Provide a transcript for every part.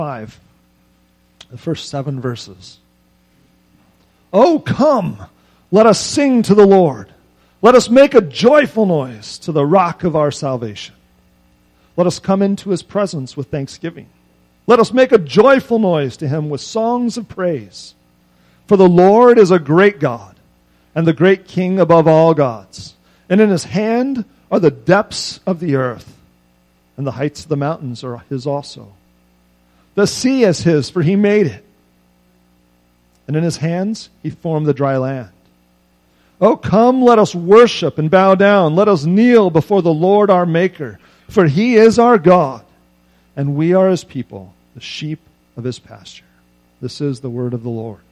5, the first 7 verses. Oh, come, let us sing to the Lord. Let us make a joyful noise to the rock of our salvation. Let us come into his presence with thanksgiving. Let us make a joyful noise to him with songs of praise. For the Lord is a great God, and the great King above all gods. And in his hand are the depths of the earth, and the heights of the mountains are his also. The sea is his, for he made it. And in his hands he formed the dry land. Oh, come, let us worship and bow down. Let us kneel before the Lord our Maker. For he is our God, and we are his people, the sheep of his pasture. This is the word of the Lord.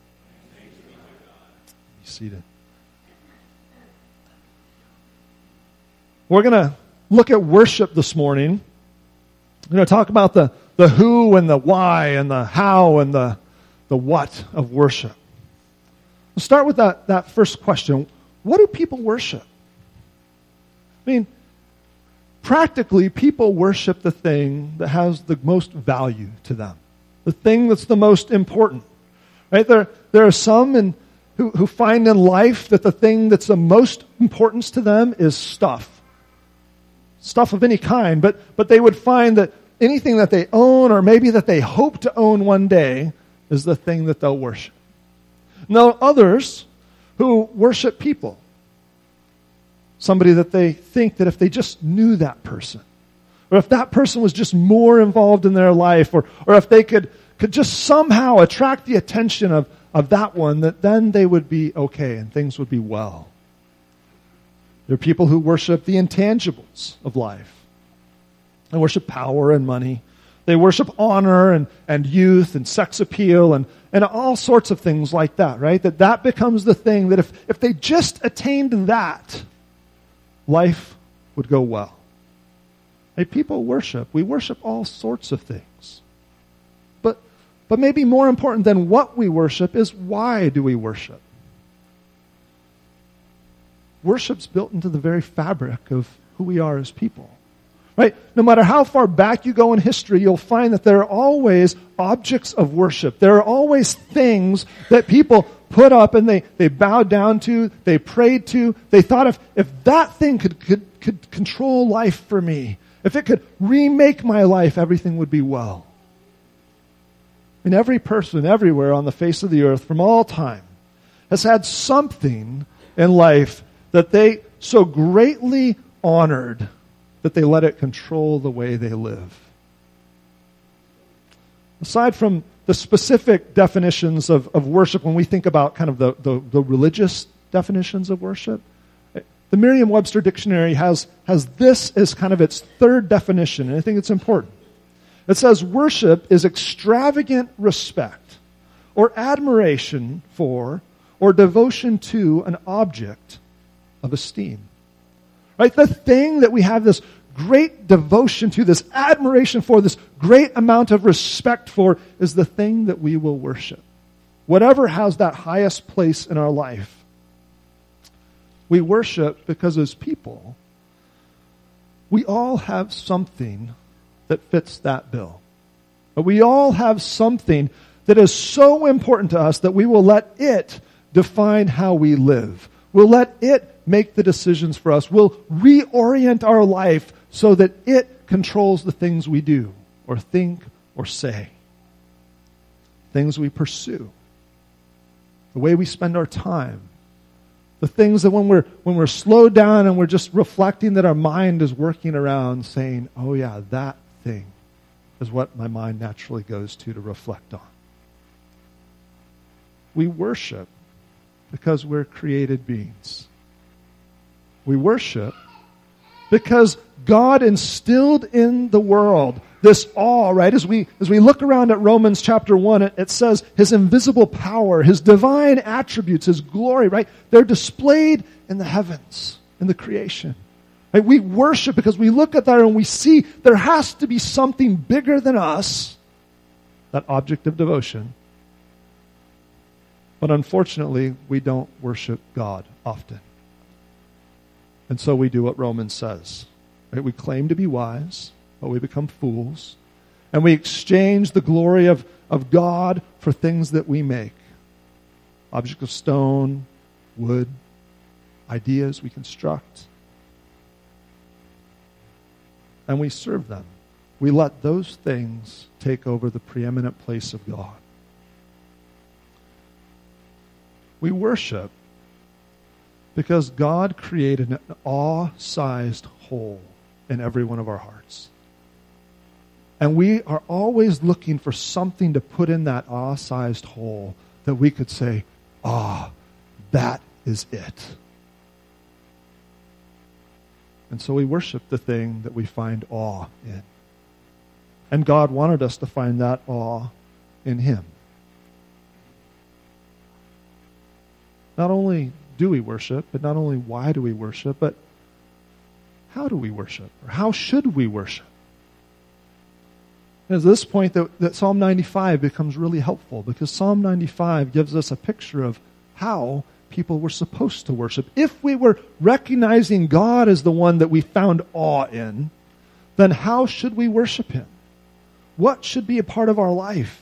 Be seated. We're going to look at worship this morning. We're going to talk about the who and the why and the how and the what of worship. We'll start with that first question. What do people worship? I mean, practically, people worship the thing that has the most value to them, the thing that's the most important. Right? There are some who find in life that the thing that's the most importance to them is stuff of any kind, but they would find that anything that they own or maybe that they hope to own one day is the thing that they'll worship. Now, others who worship people, somebody that they think that if they just knew that person, or if that person was just more involved in their life, or if they could just somehow attract the attention of that one, that then they would be okay and things would be well. There are people who worship the intangibles of life. They worship power and money. They worship honor and youth and sex appeal and all sorts of things like that, right? That becomes the thing that if they just attained that, life would go well. Hey, people worship. We worship all sorts of things. But maybe more important than what we worship is why do we worship? Worship's built into the very fabric of who we are as people. Right? No matter how far back you go in history, you'll find that there are always objects of worship. There are always things that people put up and they bowed down to, they prayed to. They thought if that thing could control life for me, if it could remake my life, everything would be well. I mean, every person everywhere on the face of the earth from all time has had something in life that they so greatly honored that they let it control the way they live. Aside from the specific definitions of worship, when we think about kind of the religious definitions of worship, the Merriam-Webster Dictionary has this as kind of its third definition, and I think it's important. It says, worship is extravagant respect or admiration for or devotion to an object of esteem. Right? The thing that we have this great devotion to, this admiration for, this great amount of respect for, is the thing that we will worship. Whatever has that highest place in our life. We worship because as people, we all have something that fits that bill. But we all have something that is so important to us that we will let it define how we live. We'll let it make the decisions for us. We'll reorient our life so that it controls the things we do or think or say. Things we pursue. The way we spend our time. The things that when we're slowed down and we're just reflecting that our mind is working around saying, oh yeah, that thing is what my mind naturally goes to reflect on. We worship because we're created beings. We worship because God instilled in the world this awe, right? As we look around at Romans chapter 1, it says His invisible power, His divine attributes, His glory, right? They're displayed in the heavens, in the creation. Right? We worship because we look at that and we see there has to be something bigger than us, that object of devotion. But unfortunately, we don't worship God often. And so we do what Romans says. Right? We claim to be wise, but we become fools. And we exchange the glory of God for things that we make. Objects of stone, wood, ideas we construct. And we serve them. We let those things take over the preeminent place of God. We worship because God created an awe-sized hole in every one of our hearts. And we are always looking for something to put in that awe-sized hole that we could say, that is it. And so we worship the thing that we find awe in. And God wanted us to find that awe in Him. Not only do we worship, but not only why do we worship, but how do we worship? Or how should we worship? And it's at this point that Psalm 95 becomes really helpful, because Psalm 95 gives us a picture of how people were supposed to worship. If we were recognizing God as the one that we found awe in, then how should we worship Him? What should be a part of our life?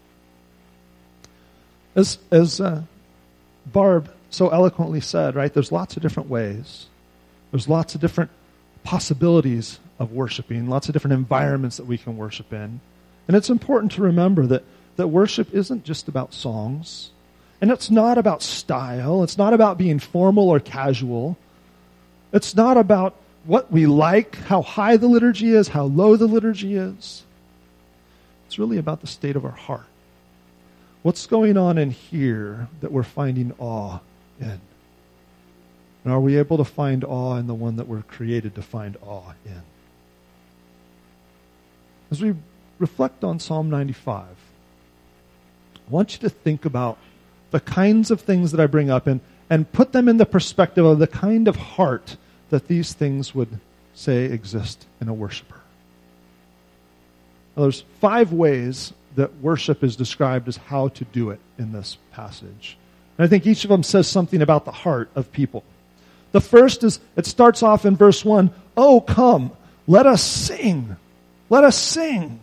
As Barb so eloquently said, right, there's lots of different ways. There's lots of different possibilities of worshiping, lots of different environments that we can worship in. And it's important to remember that worship isn't just about songs. And it's not about style. It's not about being formal or casual. It's not about what we like, how high the liturgy is, how low the liturgy is. It's really about the state of our heart. What's going on in here that we're finding awe in? And are we able to find awe in the one that we're created to find awe in? As we reflect on Psalm 95, I want you to think about the kinds of things that I bring up and put them in the perspective of the kind of heart that these things would say exist in a worshiper. Now, there's 5 ways that worship is described as how to do it in this passage. And I think each of them says something about the heart of people. The first is, it starts off in verse 1, "Oh, come, let us sing. Let us sing."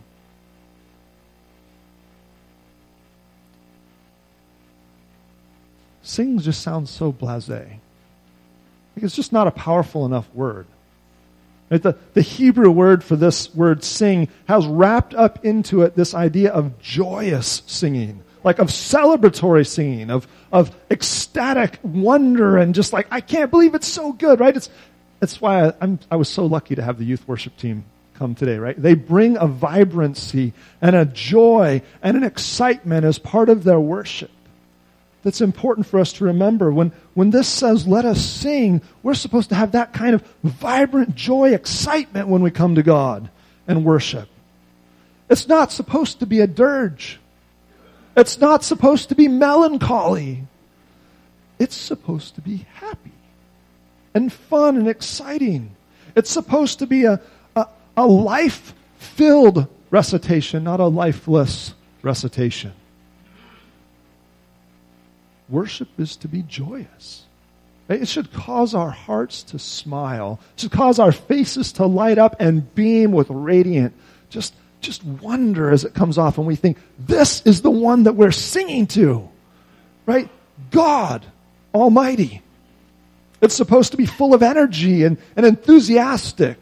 Sing just sounds so blasé. It's just not a powerful enough word. Right? The Hebrew word for this word sing has wrapped up into it this idea of joyous singing, like of celebratory singing, of ecstatic wonder, and just like, I can't believe it's so good, right? It's why I was so lucky to have the youth worship team come today, right? They bring a vibrancy and a joy and an excitement as part of their worship. That's important for us to remember. When this says, let us sing, we're supposed to have that kind of vibrant joy, excitement when we come to God and worship. It's not supposed to be a dirge. It's not supposed to be melancholy. It's supposed to be happy and fun and exciting. It's supposed to be a life-filled recitation, not a lifeless recitation. Worship is to be joyous. It should cause our hearts to smile. It should cause our faces to light up and beam with radiant, just wonder as it comes off, and we think, this is the one that we're singing to, right? God Almighty. It's supposed to be full of energy and enthusiastic,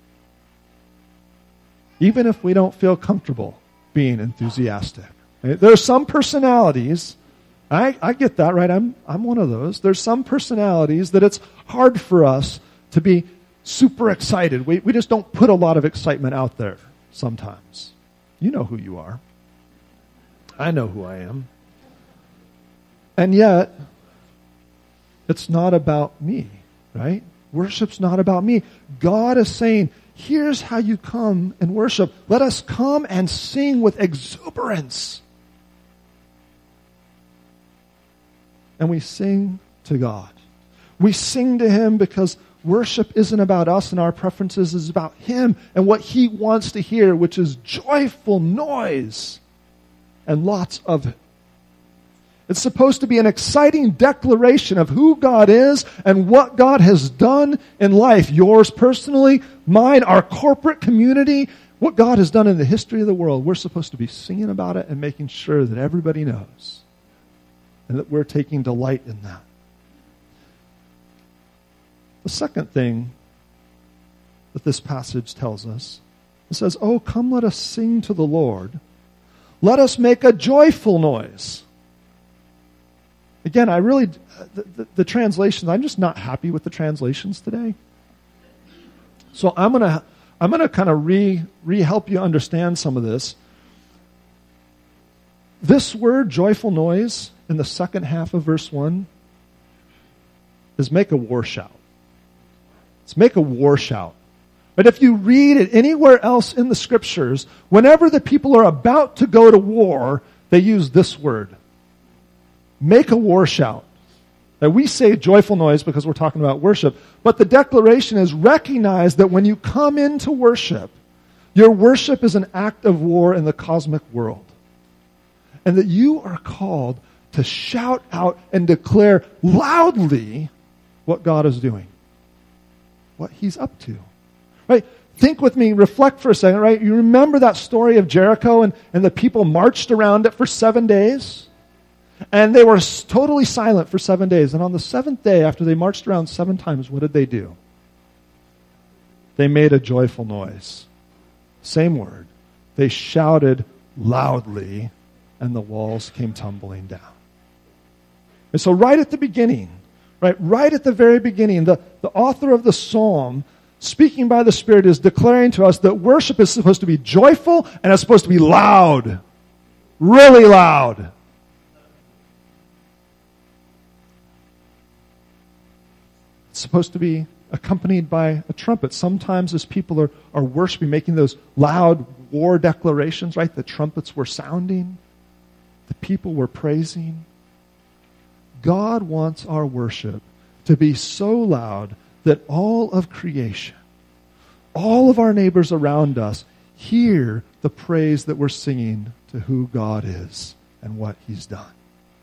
even if we don't feel comfortable being enthusiastic. Right? There are some personalities, I get that, right? I'm one of those. There's some personalities that it's hard for us to be super excited. We just don't put a lot of excitement out there sometimes. You know who you are. I know who I am. And yet, it's not about me, right? Worship's not about me. God is saying, here's how you come and worship. Let us come and sing with exuberance. And we sing to God. We sing to Him because worship isn't about us and our preferences. It's about Him and what He wants to hear, which is joyful noise and lots of it. It's supposed to be an exciting declaration of who God is and what God has done in life. Yours personally, mine, our corporate community. What God has done in the history of the world, we're supposed to be singing about it and making sure that everybody knows. And that we're taking delight in that. The second thing that this passage tells us, it says, "Oh, come let us sing to the Lord. Let us make a joyful noise." Again, the translations, I'm just not happy with the translations today. So I'm gonna kind of help you understand some of this. This word, joyful noise, in the second half of verse 1, is make a war shout. It's make a war shout. But if you read it anywhere else in the Scriptures, whenever the people are about to go to war, they use this word. Make a war shout. Now, we say joyful noise because we're talking about worship, but the declaration is recognize that when you come into worship, your worship is an act of war in the cosmic world. And that you are called to shout out and declare loudly what God is doing, what He's up to. Right? Think with me, reflect for a second, right? You remember that story of Jericho and the people marched around it for 7 days? And they were totally silent for 7 days. And on the seventh day, after they marched around 7 times, what did they do? They made a joyful noise. Same word. They shouted loudly, and the walls came tumbling down. And so right at the beginning, right at the very beginning, the author of the psalm, speaking by the Spirit, is declaring to us that worship is supposed to be joyful and it's supposed to be loud. Really loud. It's supposed to be accompanied by a trumpet. Sometimes as people are worshiping, making those loud war declarations, right? The trumpets were sounding. The people were praising. God wants our worship to be so loud that all of creation, all of our neighbors around us, hear the praise that we're singing to who God is and what He's done.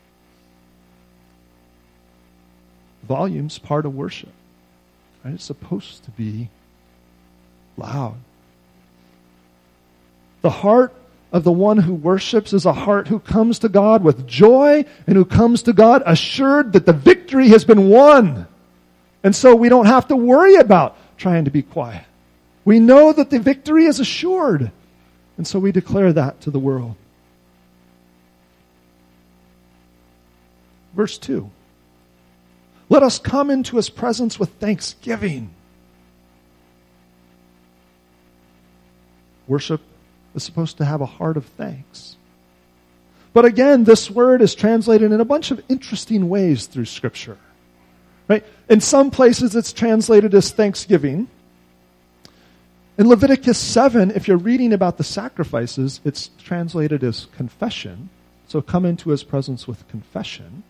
Volume's part of worship. Right? It's supposed to be loud. The heart of the one who worships is a heart who comes to God with joy and who comes to God assured that the victory has been won. And so we don't have to worry about trying to be quiet. We know that the victory is assured. And so we declare that to the world. Verse 2. Let us come into His presence with thanksgiving. Worship is supposed to have a heart of thanks. But again, this word is translated in a bunch of interesting ways through Scripture. Right? In some places it's translated as thanksgiving. In Leviticus 7, if you're reading about the sacrifices, it's translated as confession. So come into His presence with confession.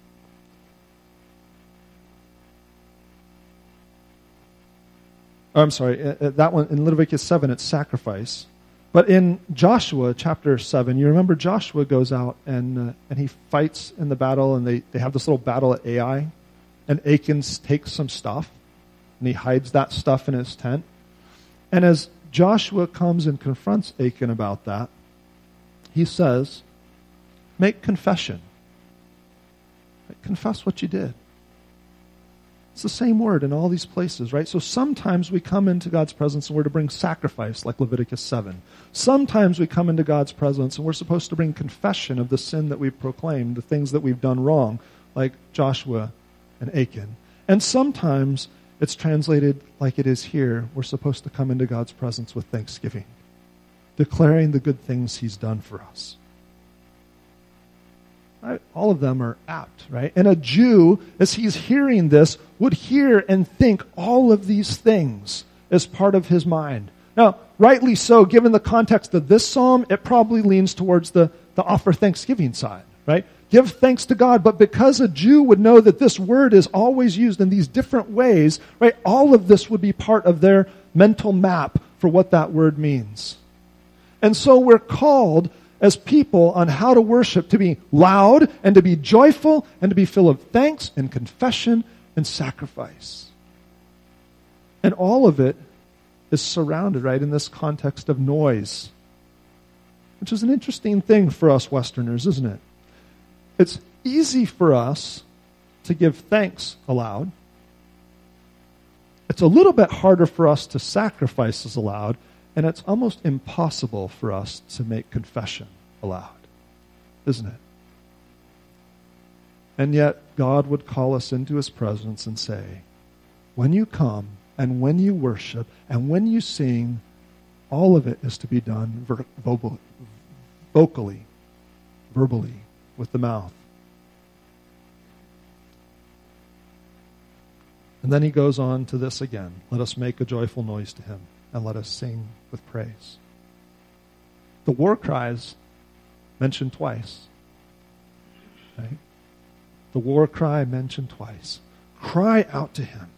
I'm sorry, that one, in Leviticus 7, it's sacrifice. But in Joshua chapter 7, you remember Joshua goes out and he fights in the battle, and they have this little battle at Ai. And Achan takes some stuff, and he hides that stuff in his tent. And as Joshua comes and confronts Achan about that, he says, make confession. Confess what you did. It's the same word in all these places, right? So sometimes we come into God's presence and we're to bring sacrifice, like Leviticus 7. Sometimes we come into God's presence and we're supposed to bring confession of the sin that we've proclaimed, the things that we've done wrong, like Joshua and Achan. And sometimes it's translated like it is here. We're supposed to come into God's presence with thanksgiving, declaring the good things He's done for us. Right? All of them are apt, right? And a Jew, as he's hearing this, would hear and think all of these things as part of his mind. Now, rightly so, given the context of this psalm, it probably leans towards the offer thanksgiving side, right? Give thanks to God, but because a Jew would know that this word is always used in these different ways, right? All of this would be part of their mental map for what that word means. And so we're called as people on how to worship to be loud and to be joyful and to be full of thanks and confession and sacrifice. And all of it is surrounded, right, in this context of noise, which is an interesting thing for us Westerners, isn't it? It's easy for us to give thanks aloud. It's a little bit harder for us to sacrifice aloud, and it's almost impossible for us to make confession aloud, isn't it? And yet, God would call us into his presence and say, when you come and when you worship and when you sing, all of it is to be done vocally, verbally, with the mouth. And then he goes on to this again. Let us make a joyful noise to him, and let us sing with praise. The war cries mentioned twice. Right? The war cry mentioned twice. Cry out to him.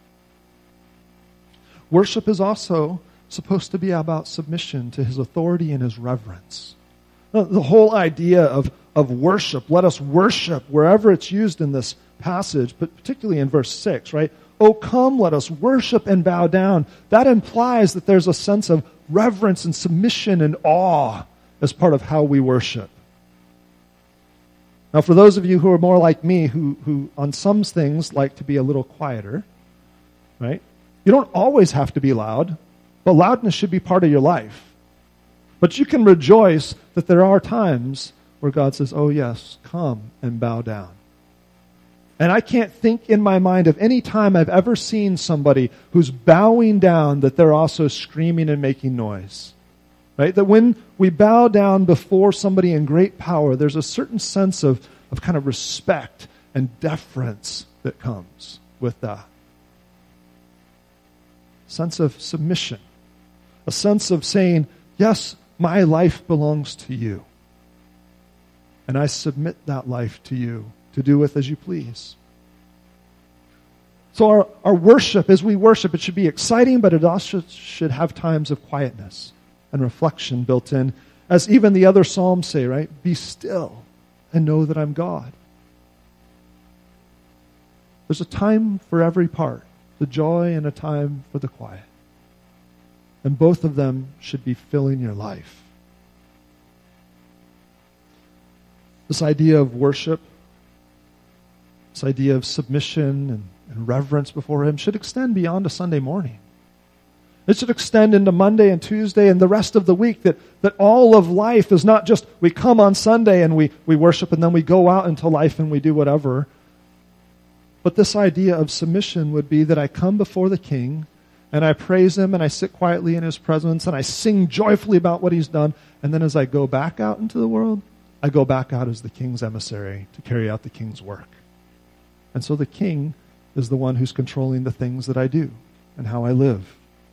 Worship is also supposed to be about submission to his authority and his reverence. The whole idea of worship, let us worship wherever it's used in this passage, but particularly in verse 6, right? Oh, come, let us worship and bow down. That implies that there's a sense of reverence and submission and awe as part of how we worship. Now, for those of you who are more like me, who on some things like to be a little quieter, right? You don't always have to be loud, but loudness should be part of your life. But you can rejoice that there are times where God says, oh yes, come and bow down. And I can't think in my mind of any time I've ever seen somebody who's bowing down that they're also screaming and making noise. Right? That when we bow down before somebody in great power, there's a certain sense of kind of respect and deference that comes with that. Sense of submission. A sense of saying, yes, my life belongs to you. And I submit that life to you to do with as you please. So our worship, as we worship, it should be exciting, but it also should have times of quietness and reflection built in. As even the other Psalms say, right? Be still and know that I'm God. There's a time for every part, the joy and a time for the quiet. And both of them should be filling your life. This idea of worship, this idea of submission and reverence before him should extend beyond a Sunday morning. It should extend into Monday and Tuesday and the rest of the week, that all of life is not just we come on Sunday and we worship and then we go out into life and we do whatever. But this idea of submission would be that I come before the King and I praise him and I sit quietly in his presence and I sing joyfully about what he's done. And then as I go back out into the world, I go back out as the King's emissary to carry out the King's work. And so the King is the one who's controlling the things that I do and how I live.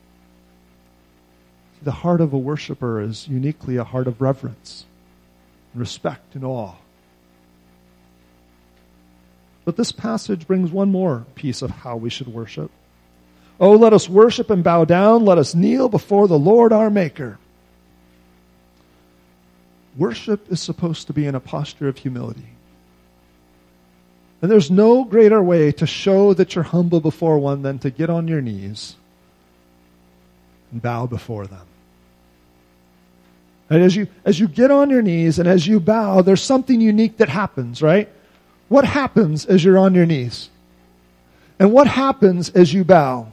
The heart of a worshiper is uniquely a heart of reverence, respect, and awe. But this passage brings one more piece of how we should worship. Oh, let us worship and bow down. Let us kneel before the Lord our Maker. Worship is supposed to be in a posture of humility. And there's no greater way to show that you're humble before one than to get on your knees and bow before them. And as you get on your knees and as you bow, there's something unique that happens, right? What happens as you're on your knees? And what happens as you bow?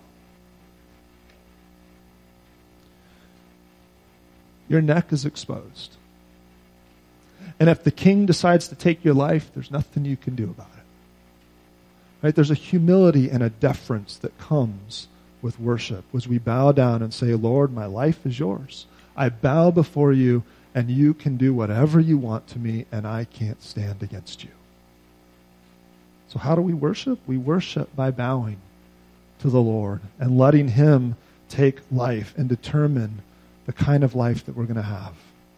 Your neck is exposed. And if the King decides to take your life, there's nothing you can do about it. Right? There's a humility and a deference that comes with worship as we bow down and say, Lord, my life is yours. I bow before you, and you can do whatever you want to me, and I can't stand against you. So how do we worship? We worship by bowing to the Lord and letting him take life and determine the kind of life that we're going to have.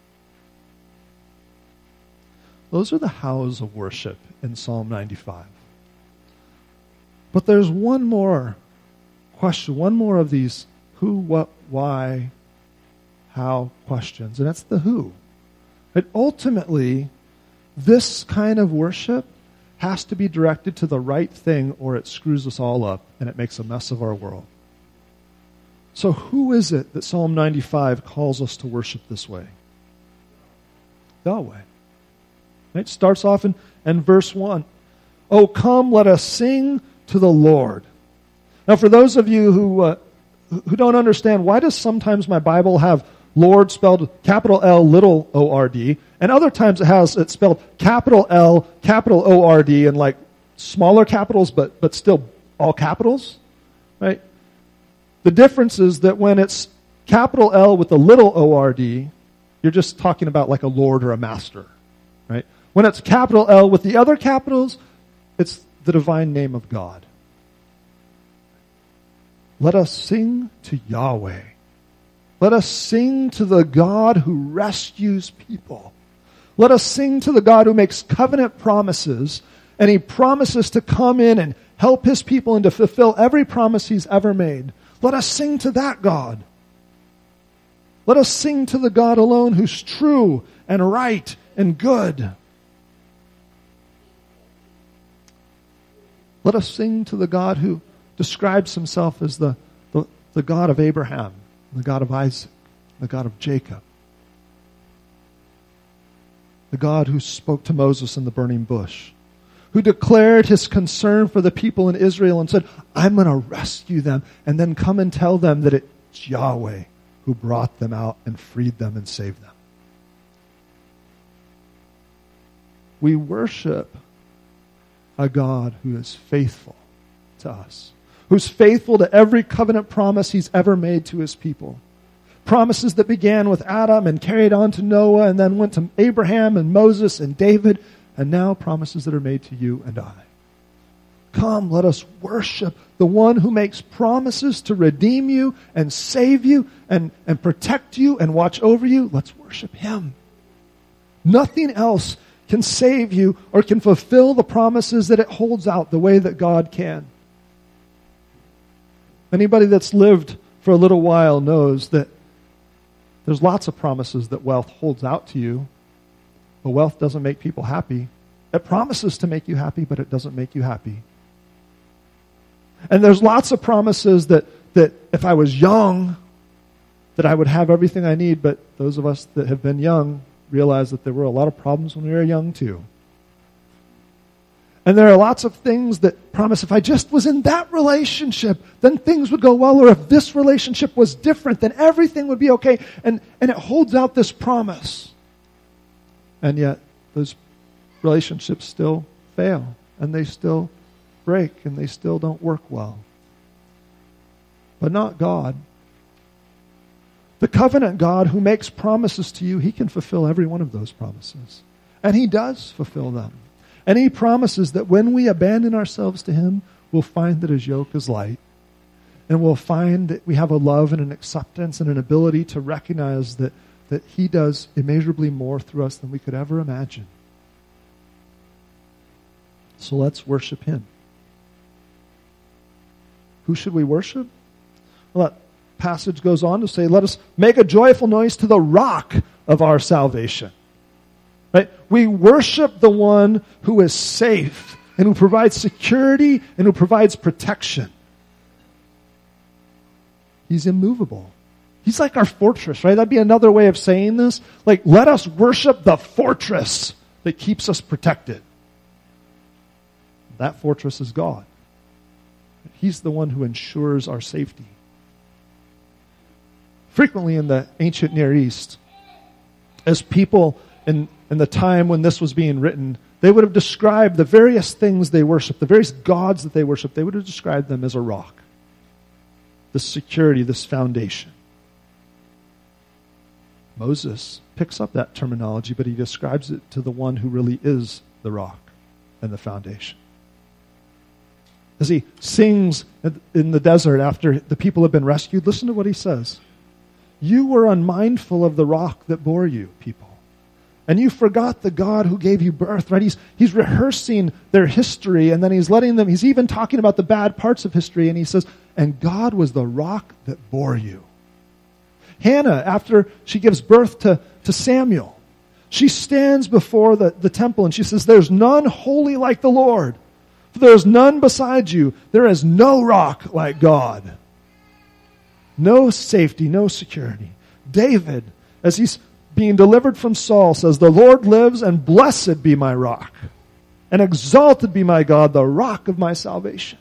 Those are the hows of worship in Psalm 95. But there's one more question, one more of these who, what, why, how questions, and it's the who. But ultimately, this kind of worship has to be directed to the right thing or it screws us all up and it makes a mess of our world. So who is it that Psalm 95 calls us to worship this way? Yahweh. It starts off in verse 1. Oh, come, let us sing to the Lord. Now, for those of you who don't understand, why does sometimes my Bible have Lord spelled capital L, little O-R-D, and other times it spelled capital L, capital O-R-D, and like smaller capitals, but still all capitals, right? The difference is that when it's capital L with a little O-R-D, you're just talking about like a lord or a master, right? When it's capital L with the other capitals, it's the divine name of God. Let us sing to Yahweh. Let us sing to the God who rescues people. Let us sing to the God who makes covenant promises, and He promises to come in and help His people and to fulfill every promise He's ever made. Let us sing to that God. Let us sing to the God alone who's true and right and good. Let us sing to the God who describes Himself as the God of Abraham, the God of Isaac, the God of Jacob. The God who spoke to Moses in the burning bush, who declared His concern for the people in Israel and said, I'm going to rescue them, and then come and tell them that it's Yahweh who brought them out and freed them and saved them. We worship a God who is faithful to us, who's faithful to every covenant promise He's ever made to His people. Promises that began with Adam and carried on to Noah and then went to Abraham and Moses and David, and now promises that are made to you and I. Come, let us worship the one who makes promises to redeem you and save you and protect you and watch over you. Let's worship Him. Nothing else can save you or can fulfill the promises that it holds out the way that God can. Anybody that's lived for a little while knows that there's lots of promises that wealth holds out to you, but wealth doesn't make people happy. It promises to make you happy, but it doesn't make you happy. And there's lots of promises that if I was young, that I would have everything I need, but those of us that have been young realize that there were a lot of problems when we were young too. And there are lots of things that promise if I just was in that relationship, then things would go well, or if this relationship was different, then everything would be okay. And it holds out this promise. And yet, those relationships still fail, and they still break, and they still don't work well. But not God. The covenant God who makes promises to you, He can fulfill every one of those promises. And He does fulfill them. And He promises that when we abandon ourselves to Him, we'll find that His yoke is light. And we'll find that we have a love and an acceptance and an ability to recognize that He does immeasurably more through us than we could ever imagine. So let's worship Him. Who should we worship? Well, that passage goes on to say, let us make a joyful noise to the rock of our salvation. Right? We worship the one who is safe and who provides security and who provides protection. He's immovable. He's like our fortress, right? That'd be another way of saying this. Like, let us worship the fortress that keeps us protected. That fortress is God. He's the one who ensures our safety. Frequently in the ancient Near East, as people in the time when this was being written, they would have described the various things they worshiped, the various gods that they worshiped, they would have described them as a rock. This security, this foundation. Moses picks up that terminology, but he describes it to the one who really is the rock and the foundation. As he sings in the desert after the people have been rescued, listen to what he says. You were unmindful of the rock that bore you, people. And you forgot the God who gave you birth, right? He's rehearsing their history, and then he's even talking about the bad parts of history, and he says, and God was the rock that bore you. Hannah, after she gives birth to Samuel, she stands before the temple, and she says, there's none holy like the Lord. For there is none beside you. There is no rock like God. No safety, no security. David, as he's being delivered from Saul, says, "The Lord lives, and blessed be my rock, and exalted be my God, the rock of my salvation."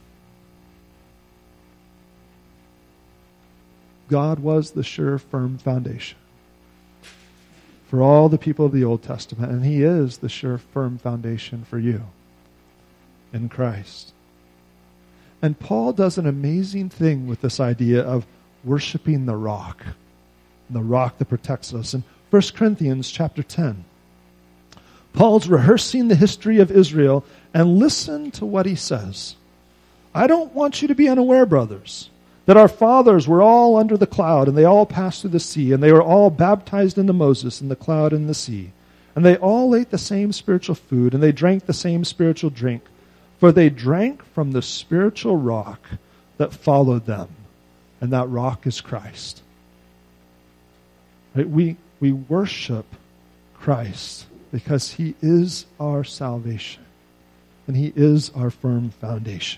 God was the sure, firm foundation for all the people of the Old Testament, and He is the sure, firm foundation for you in Christ. And Paul does an amazing thing with this idea of worshiping the rock that protects us. In 1 Corinthians chapter 10, Paul's rehearsing the history of Israel, and listen to what he says. "I don't want you to be unaware, brothers, that our fathers were all under the cloud, and they all passed through the sea, and they were all baptized into Moses in the cloud and the sea. And they all ate the same spiritual food, and they drank the same spiritual drink, for they drank from the spiritual rock that followed them, and that rock is Christ." Right? We worship Christ because He is our salvation, and He is our firm foundation.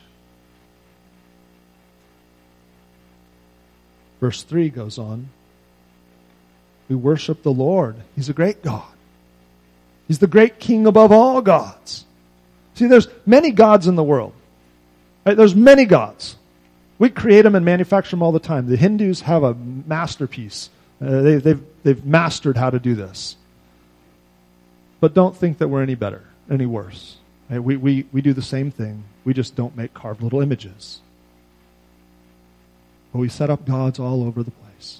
Verse 3 goes on. We worship the Lord. He's a great God. He's the great King above all gods. See, there's many gods in the world. Right? There's many gods. We create them and manufacture them all the time. The Hindus have a masterpiece. They've mastered how to do this. But don't think that we're any better, any worse. Right? We do the same thing. We just don't make carved little images. But we set up gods all over the place.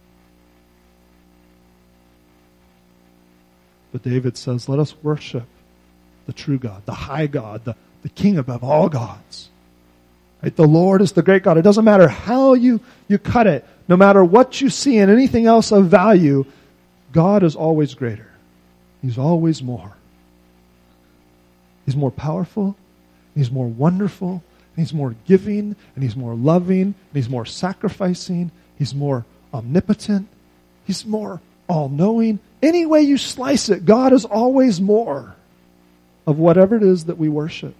But David says, let us worship the true God, the high God, the King above all gods. Right? The Lord is the great God. It doesn't matter how you cut it. No matter what you see and anything else of value, God is always greater. He's always more. He's more powerful. He's more wonderful. He's more giving, and He's more loving, and He's more sacrificing. He's more omnipotent. He's more all-knowing. Any way you slice it, God is always more of whatever it is that we worship.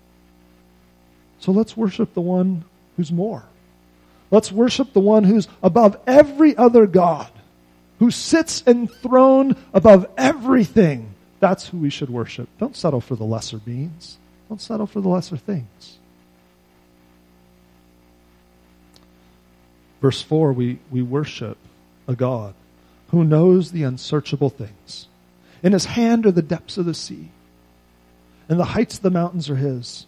So let's worship the one who's more. Let's worship the one who's above every other god, who sits enthroned above everything. That's who we should worship. Don't settle for the lesser beings. Don't settle for the lesser things. Verse 4, we worship a God who knows the unsearchable things. In His hand are the depths of the sea, and the heights of the mountains are His.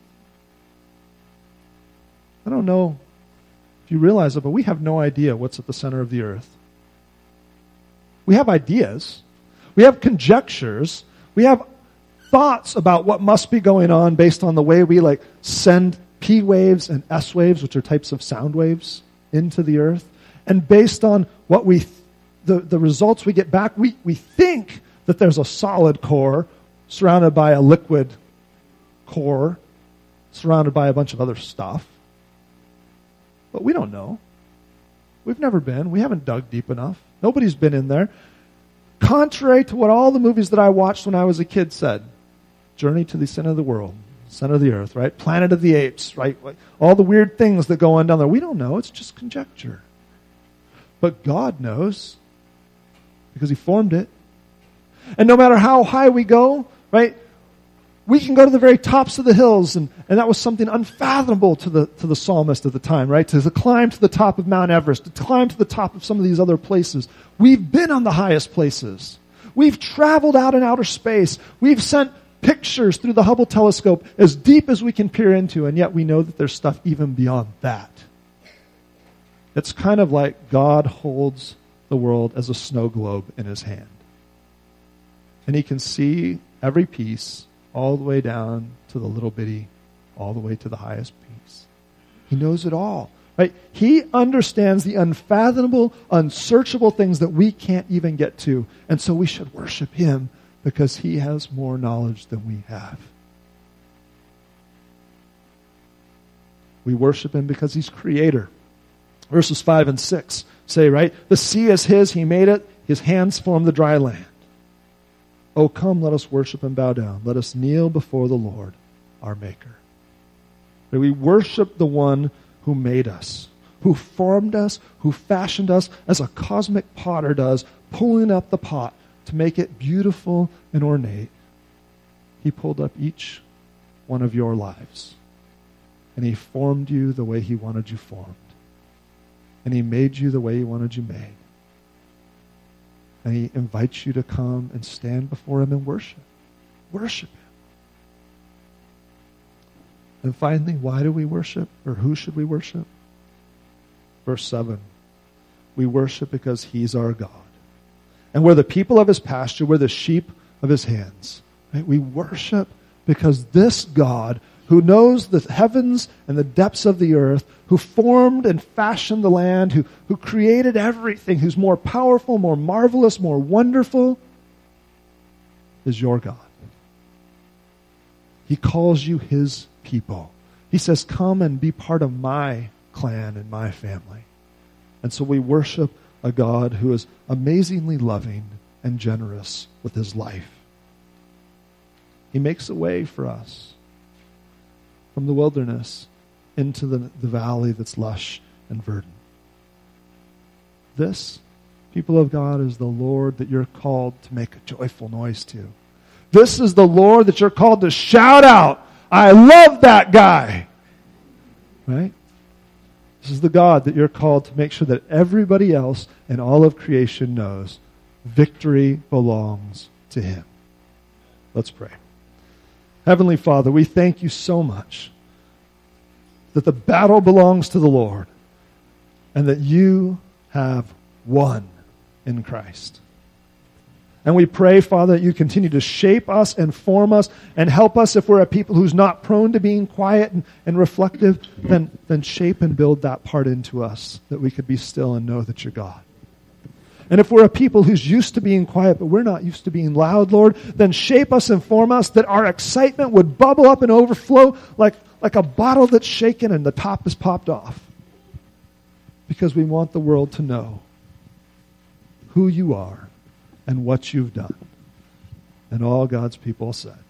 I don't know if you realize it, but we have no idea what's at the center of the earth. We have ideas. We have conjectures. We have thoughts about what must be going on based on the way we send P waves and S waves, which are types of sound waves, into the earth. And based on what the results we get back, we think that there's a solid core surrounded by a liquid core surrounded by a bunch of other stuff. But we don't know. We've never been. We haven't dug deep enough. Nobody's been in there. Contrary to what all the movies that I watched when I was a kid said. Journey to the center of the world. Center of the earth, right? Planet of the Apes, right? All the weird things that go on down there. We don't know. It's just conjecture. But God knows because He formed it. And no matter how high we go, right? We can go to the very tops of the hills, and that was something unfathomable to the psalmist at the time, right? To climb to the top of Mount Everest, to climb to the top of some of these other places. We've been on the highest places. We've traveled out in outer space. We've sent pictures through the Hubble telescope as deep as we can peer into, and yet we know that there's stuff even beyond that. It's kind of like God holds the world as a snow globe in His hand. And He can see every piece all the way down to the little bitty, all the way to the highest piece. He knows it all, right? He understands the unfathomable, unsearchable things that we can't even get to. And so we should worship Him because He has more knowledge than we have. We worship Him because He's creator. Verses 5 and 6 say, right? The sea is His, He made it. His hands formed the dry land. Oh, come, let us worship and bow down. Let us kneel before the Lord, our Maker. We worship the one who made us, who formed us, who fashioned us as a cosmic potter does, pulling up the pot to make it beautiful and ornate. He pulled up each one of your lives. And he formed you the way he wanted you formed. And he made you the way he wanted you made. And he invites you to come and stand before him and worship. Worship him. And finally, why do we worship? Or who should we worship? Verse 7. We worship because he's our God. And we're the people of his pasture. We're the sheep of his hands. Right? We worship because this God, who knows the heavens and the depths of the earth, who formed and fashioned the land, who created everything, who's more powerful, more marvelous, more wonderful, is your God. He calls you his people. He says, come and be part of my clan and my family. And so we worship a God who is amazingly loving and generous with his life. He makes a way for us from the wilderness into the valley that's lush and verdant. This, people of God, is the Lord that you're called to make a joyful noise to. This is the Lord that you're called to shout out, I love that guy. Right? This is the God that you're called to make sure that everybody else in all of creation knows victory belongs to him. Let's pray. Heavenly Father, we thank you so much that the battle belongs to the Lord and that you have won in Christ. And we pray, Father, that you continue to shape us and form us and help us if we're a people who's not prone to being quiet and reflective, then shape and build that part into us that we could be still and know that you're God. And if we're a people who's used to being quiet, but we're not used to being loud, Lord, then shape us and form us that our excitement would bubble up and overflow like a bottle that's shaken and the top is popped off. Because we want the world to know who you are and what you've done. And all God's people said.